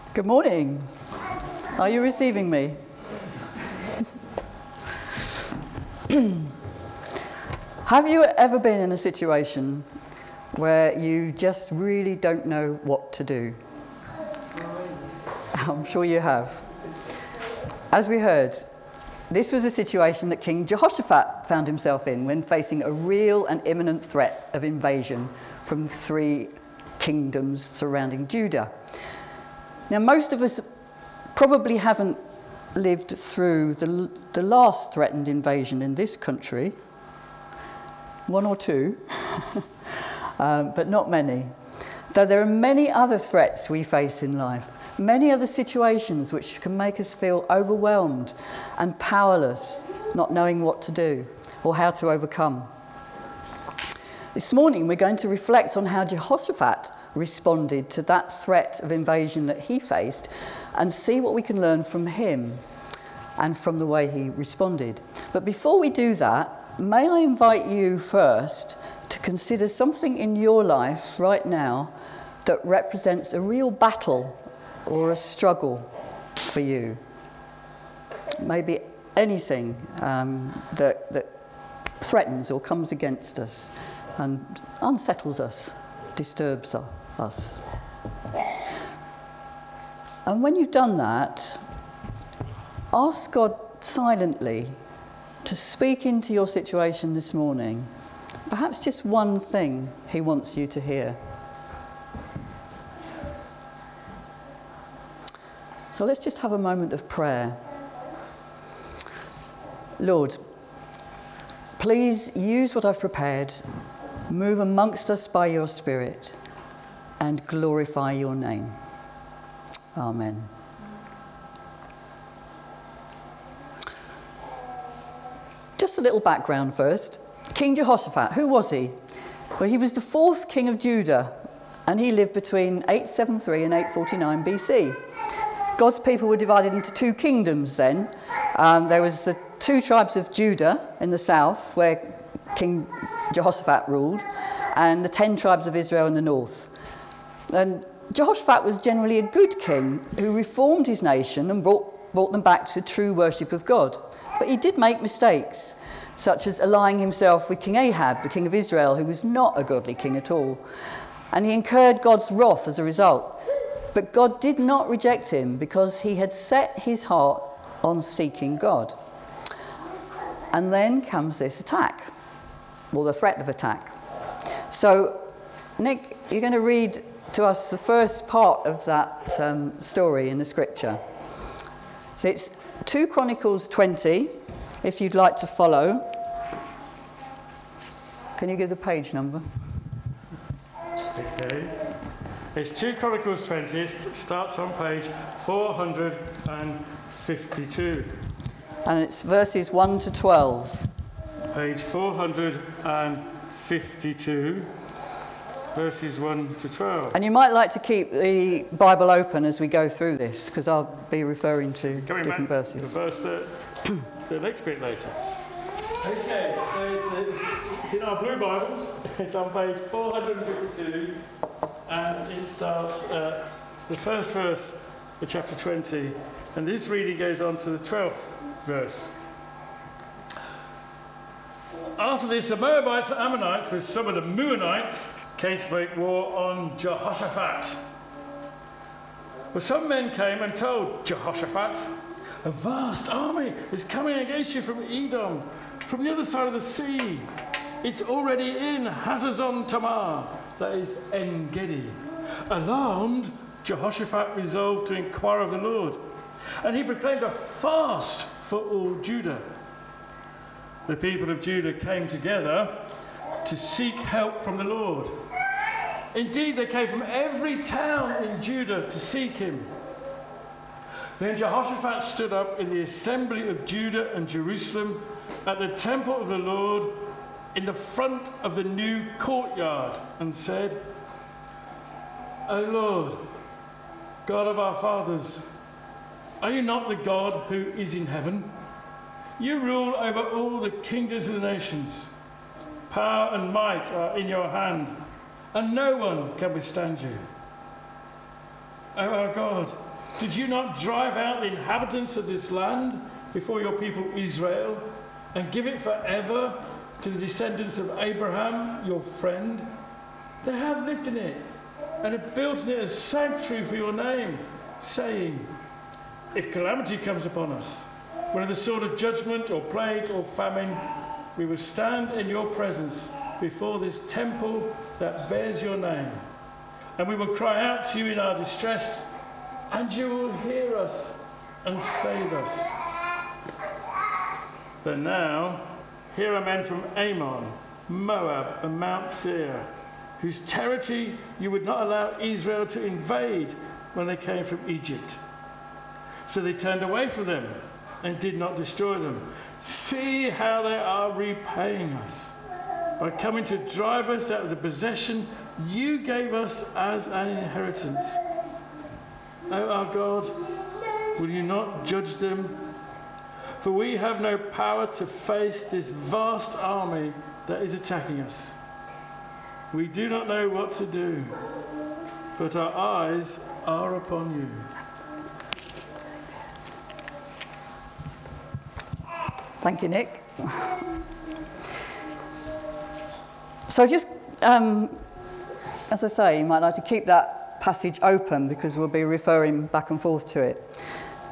Good morning. Are you receiving me? Have you ever been in a situation where you just really don't know what to do? I'm sure you have. As we heard, this was a situation that King Jehoshaphat found himself in when facing a real and imminent threat of invasion from 3 kingdoms surrounding Judah. Now, most of us probably haven't lived through the last threatened invasion in this country. 1 or 2, but not many. Though there are many other threats we face in life, many other situations which can make us feel overwhelmed and powerless, not knowing what to do or how to overcome. This morning we're going to reflect on how Jehoshaphat responded to that threat of invasion that he faced and see what we can learn from him and from the way he responded. But before we do that, may I invite you first to consider something in your life right now that represents a real battle or a struggle for you. Maybe anything that threatens or comes against us and unsettles us, disturbs us. And when you've done that, ask God silently to speak into your situation this morning. Perhaps just one thing he wants you to hear. So let's just have a moment of prayer. Lord, please use what I've prepared, move amongst us by your Spirit, and glorify your name. Amen. Just a little background first. King Jehoshaphat, who was he? Well, he was the 4th king of Judah, and he lived between 873 and 849 BC. God's people were divided into 2 kingdoms then. There was the 2 tribes of Judah in the south, where King Jehoshaphat ruled, and the 10 tribes of Israel in the north. And Jehoshaphat was generally a good king who reformed his nation and brought them back to true worship of God. But he did make mistakes, such as allying himself with King Ahab, the king of Israel, who was not a godly king at all. And he incurred God's wrath as a result. But God did not reject him because he had set his heart on seeking God. And then comes this attack, or the threat of attack. So, Nick, you're going to read to us the first part of that story in the scripture. So it's 2 Chronicles 20, if you'd like to follow. Can you give the page number? Okay. It's 2 Chronicles 20. It starts on page 452. And it's verses 1 to 12. Page 452, verses 1 to 12. And you might like to keep the Bible open as we go through this, because I'll be referring to different verses. Verse the next bit later. Okay, so it's in our blue Bibles. It's on page 452, and it starts the first verse of chapter 20, and this reading goes on to the 12th verse. After this, the Moabites and Ammonites with some of the Meunites came to make war on Jehoshaphat. But some men came and told Jehoshaphat, "A vast army is coming against you from Edom, from the other side of the sea. It's already in Hazazon Tamar," that is En-Gedi. Alarmed, Jehoshaphat resolved to inquire of the Lord, and he proclaimed a fast for all Judah. The people of Judah came together to seek help from the Lord. Indeed, they came from every town in Judah to seek him. Then Jehoshaphat stood up in the assembly of Judah and Jerusalem at the temple of the Lord in the front of the new courtyard and said, "O Lord, God of our fathers, are you not the God who is in heaven? You rule over all the kingdoms of the nations. Power and might are in your hand, and no one can withstand you. O our God, Did you not drive out the inhabitants of this land before your people Israel and give it forever to the descendants of Abraham, your friend? They have lived in it and have built in it a sanctuary for your name, saying, if calamity comes upon us, whether the sword of judgment or plague or famine, we will stand in your presence before this temple that bears your name. And we will cry out to you in our distress, and you will hear us and save us. But now, here are men from Ammon, Moab, and Mount Seir, whose territory you would not allow Israel to invade when they came from Egypt. So they turned away from them and did not destroy them. See how they are repaying us by coming to drive us out of the possession you gave us as an inheritance. O our God, will you not judge them? For we have no power to face this vast army that is attacking us. We do not know what to do, but our eyes are upon you. Thank you, Nick. So just, as I say, you might like to keep that passage open because we'll be referring back and forth to it.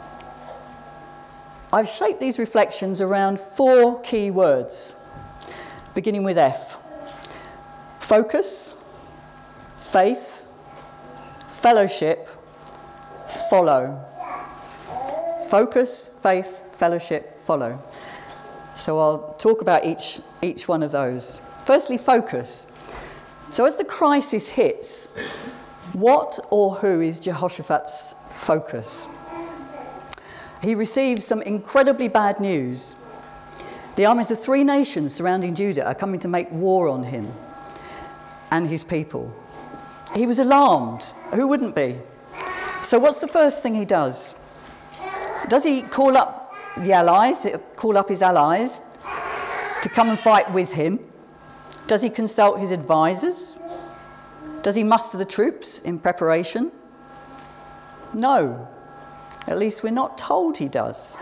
I've shaped these reflections around 4 key words, beginning with F. Focus, faith, fellowship, follow. Focus, faith, fellowship, follow. So I'll talk about each one of those. Firstly, focus. So as the crisis hits, what or who is Jehoshaphat's focus? He receives some incredibly bad news. The armies of 3 nations surrounding Judah are coming to make war on him and his people. He was alarmed. Who wouldn't be? So what's the first thing he does? Does he call up the allies, call up his allies to come and fight with him? Does he consult his advisors? Does he muster the troops in preparation? No. At least we're not told he does.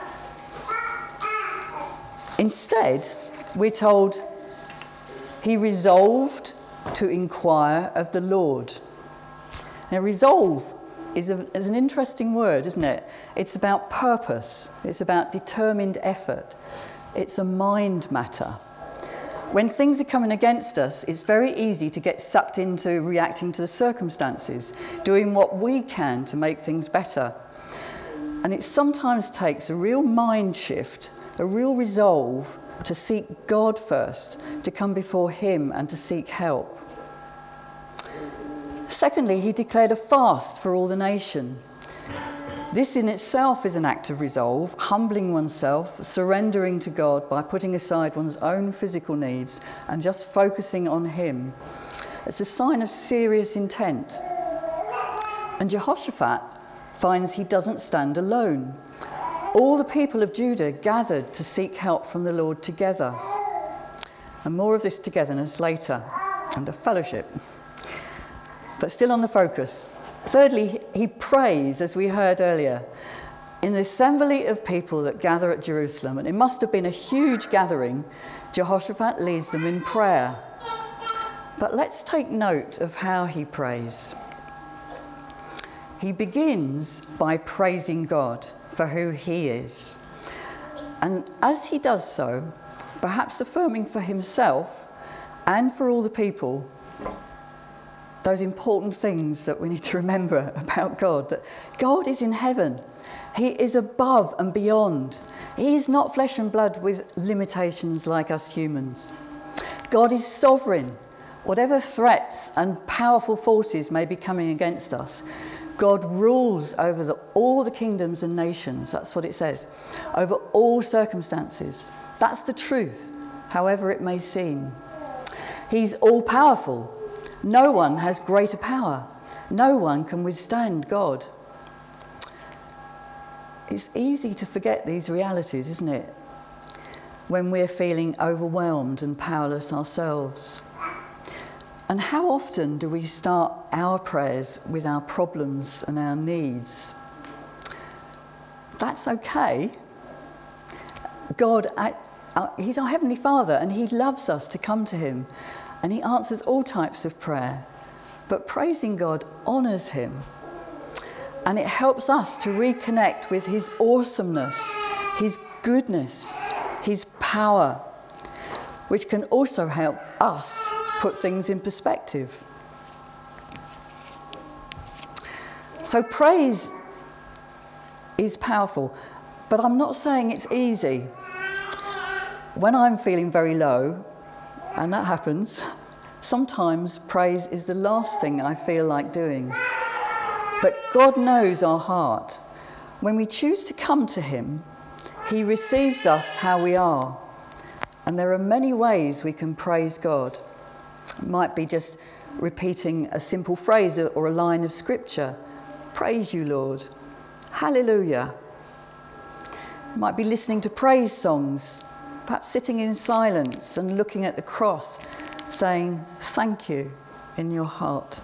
Instead, we're told he resolved to inquire of the Lord. Now, resolve is an interesting word, isn't it? It's about purpose. It's about determined effort. It's a mind matter. When things are coming against us, it's very easy to get sucked into reacting to the circumstances, doing what we can to make things better. And it sometimes takes a real mind shift, a real resolve to seek God first, to come before him and to seek help. Secondly, he declared a fast for all the nation. This in itself is an act of resolve, humbling oneself, surrendering to God by putting aside one's own physical needs and just focusing on him. It's a sign of serious intent. And Jehoshaphat finds he doesn't stand alone. All the people of Judah gathered to seek help from the Lord together. And more of this togetherness later, under fellowship. But still on the focus. Thirdly, he prays, as we heard earlier, in the assembly of people that gather at Jerusalem, and it must have been a huge gathering, Jehoshaphat leads them in prayer. But let's take note of how he prays. He begins by praising God for who he is. And as he does so, perhaps affirming for himself and for all the people those important things that we need to remember about God, that God is in heaven. He is above and beyond. He is not flesh and blood with limitations like us humans. God is sovereign. Whatever threats and powerful forces may be coming against us, God rules over all the kingdoms and nations. That's what it says. Over all circumstances. That's the truth, however it may seem. He's all-powerful. No one has greater power. No one can withstand God. It's easy to forget these realities, isn't it? When we're feeling overwhelmed and powerless ourselves. And how often do we start our prayers with our problems and our needs? that's okay. God, he's our Heavenly Father, and he loves us to come to him, and he answers all types of prayer. But praising God honours him, and it helps us to reconnect with his awesomeness, his goodness, his power, which can also help us put things in perspective. So praise is powerful, but I'm not saying it's easy. When I'm feeling very low, and that happens, sometimes praise is the last thing I feel like doing. But God knows our heart. When we choose to come to him, he receives us how we are. And there are many ways we can praise God. It might be just repeating a simple phrase or a line of scripture. Praise you, Lord. Hallelujah. It might be listening to praise songs, perhaps sitting in silence and looking at the cross, saying thank you in your heart.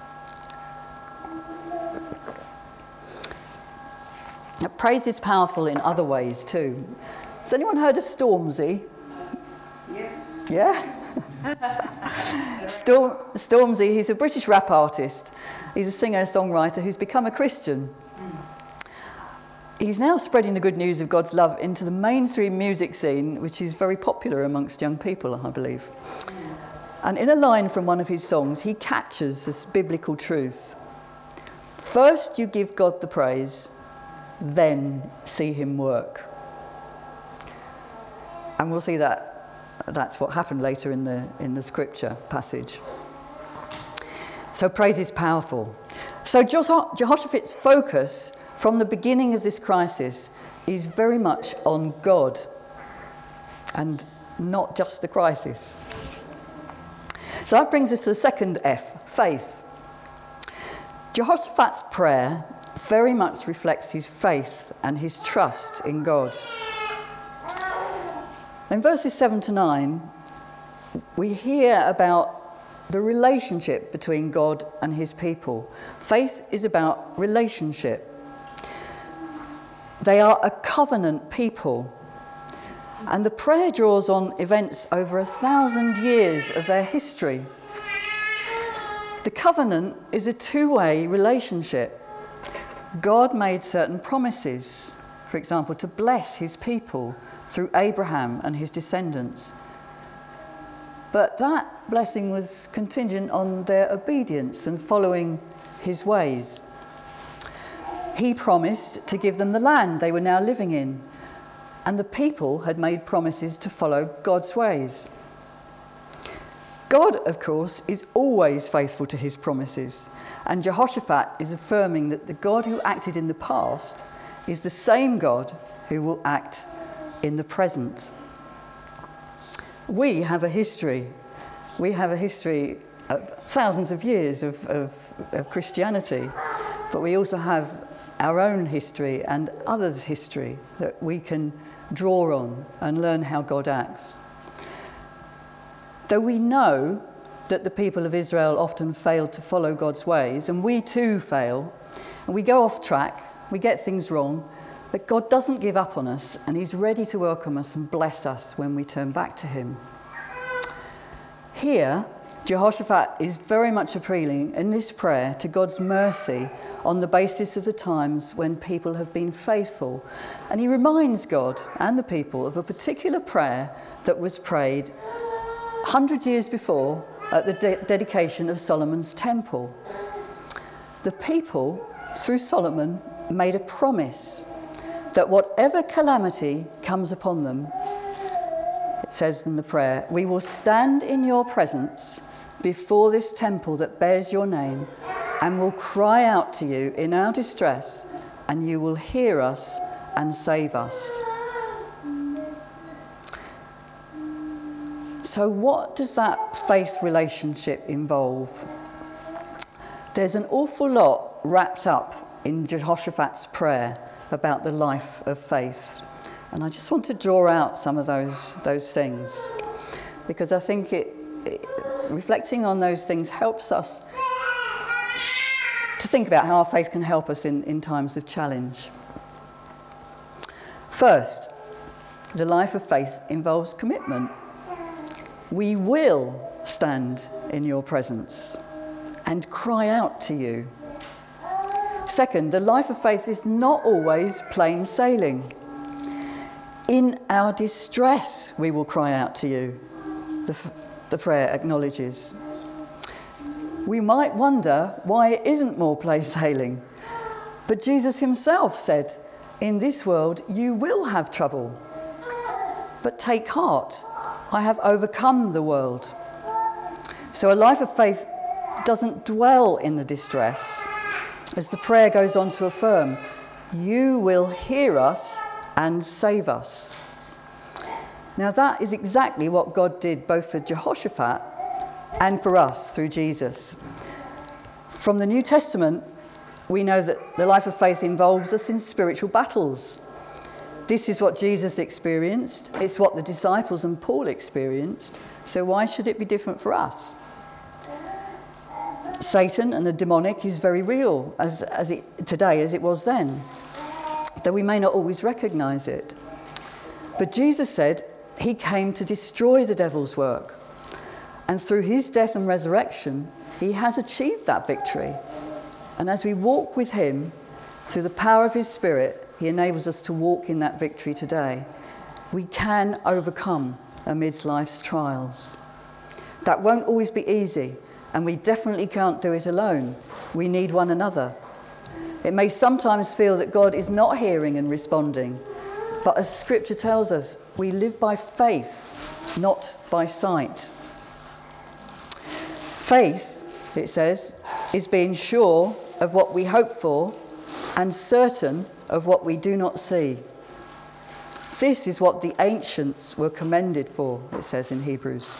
Now, praise is powerful in other ways too. Has anyone heard of Stormzy? Yes. Yeah? Stormzy, he's a British rap artist. He's a singer-songwriter who's become a Christian. He's now spreading the good news of God's love into the mainstream music scene, which is very popular amongst young people, I believe. And in a line from one of his songs, he captures this biblical truth. First you give God the praise, then see him work. And we'll see that that's what happened later in the scripture passage. So praise is powerful. So Jehoshaphat's focus from the beginning of this crisis is very much on God and not just the crisis. So that brings us to the second F, faith. Jehoshaphat's prayer very much reflects his faith and his trust in God. In verses 7 to 9, we hear about the relationship between God and his people. Faith is about relationship. They are a covenant people. And the prayer draws on events over 1,000 years of their history. The covenant is a two-way relationship. God made certain promises, for example, to bless his people through Abraham and his descendants. But that blessing was contingent on their obedience and following his ways. He promised to give them the land they were now living in, and the people had made promises to follow God's ways. God, of course, is always faithful to his promises, and Jehoshaphat is affirming that the God who acted in the past is the same God who will act in the present. We have a history. We have a history of thousands of years of Christianity, but we also have our own history and others' history that we can draw on and learn how God acts. Though we know that the people of Israel often failed to follow God's ways, and we too fail, and we go off track, we get things wrong, but God doesn't give up on us, and he's ready to welcome us and bless us when we turn back to him. Here, Jehoshaphat is very much appealing in this prayer to God's mercy on the basis of the times when people have been faithful. And he reminds God and the people of a particular prayer that was prayed 100 years before at the dedication of Solomon's temple. The people, through Solomon, made a promise that whatever calamity comes upon them, it says in the prayer, we will stand in your presence before this temple that bears your name and will cry out to you in our distress, and you will hear us and save us. So what does that faith relationship involve? There's an awful lot wrapped up in Jehoshaphat's prayer about the life of faith. And I just want to draw out some of those things, because I think reflecting on those things helps us to think about how our faith can help us in times of challenge. First, the life of faith involves commitment. We will stand in your presence and cry out to you. Second, the life of faith is not always plain sailing. In our distress, we will cry out to you, the prayer acknowledges. We might wonder why it isn't more plain sailing. But Jesus himself said, in this world you will have trouble. But take heart, I have overcome the world. So a life of faith doesn't dwell in the distress. As the prayer goes on to affirm, you will hear us and save us. Now that is exactly what God did both for Jehoshaphat and for us through Jesus. From the New Testament, we know that the life of faith involves us in spiritual battles. This is what Jesus experienced. It's what the disciples and Paul experienced. So why should it be different for us? Satan and the demonic is very real today as it was then, though we may not always recognise it. But Jesus said he came to destroy the devil's work. And through his death and resurrection, he has achieved that victory. And as we walk with him, through the power of his Spirit, he enables us to walk in that victory today. We can overcome amidst life's trials. That won't always be easy, and we definitely can't do it alone. We need one another. It may sometimes feel that God is not hearing and responding, but as Scripture tells us, we live by faith, not by sight. Faith, it says, is being sure of what we hope for and certain of what we do not see. This is what the ancients were commended for, it says in Hebrews.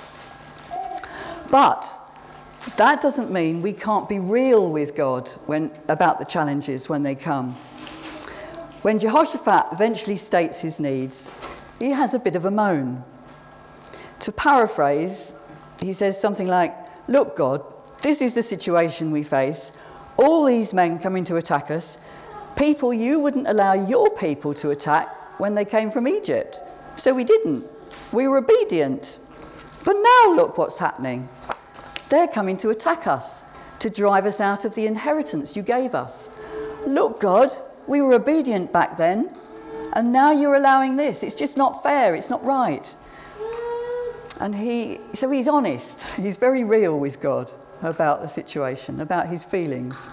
But that doesn't mean we can't be real with God about the challenges when they come. When Jehoshaphat eventually states his needs, he has a bit of a moan. To paraphrase, he says something like, "Look, God, this is the situation we face. All these men coming to attack us, people you wouldn't allow your people to attack when they came from Egypt. So we didn't. We were obedient. But now look what's happening. They're coming to attack us, to drive us out of the inheritance you gave us. Look, God, we were obedient back then, and now you're allowing this. It's just not fair. It's not right." And so he's honest. He's very real with God about the situation, about his feelings.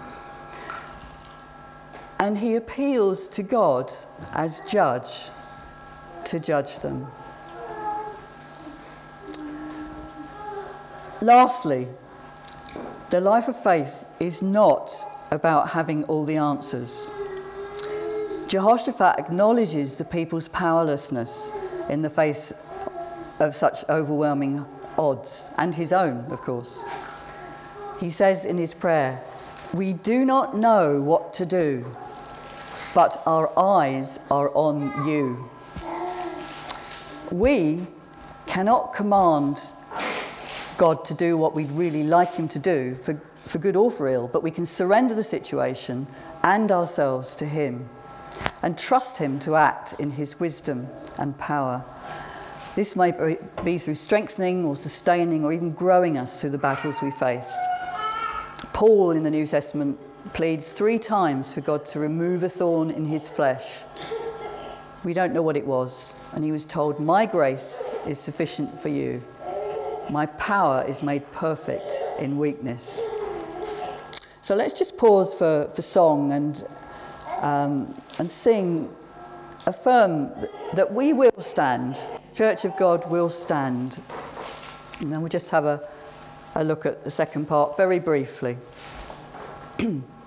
And he appeals to God as judge to judge them. Lastly, the life of faith is not about having all the answers. Jehoshaphat acknowledges the people's powerlessness in the face of such overwhelming odds, and his own, of course. He says in his prayer, "We do not know what to do, but our eyes are on you." We cannot command God to do what we'd really like him to do, for good or for ill, but we can surrender the situation and ourselves to him and trust him to act in his wisdom and power. This may be through strengthening or sustaining or even growing us through the battles we face. Paul in the New Testament pleads 3 times for God to remove a thorn in his flesh. We don't know what it was, and he was told, "My grace is sufficient for you. My power is made perfect in weakness." So let's just pause for song and sing, affirm that we will stand. Church of God will stand. And then we'll just have a look at the second part very briefly.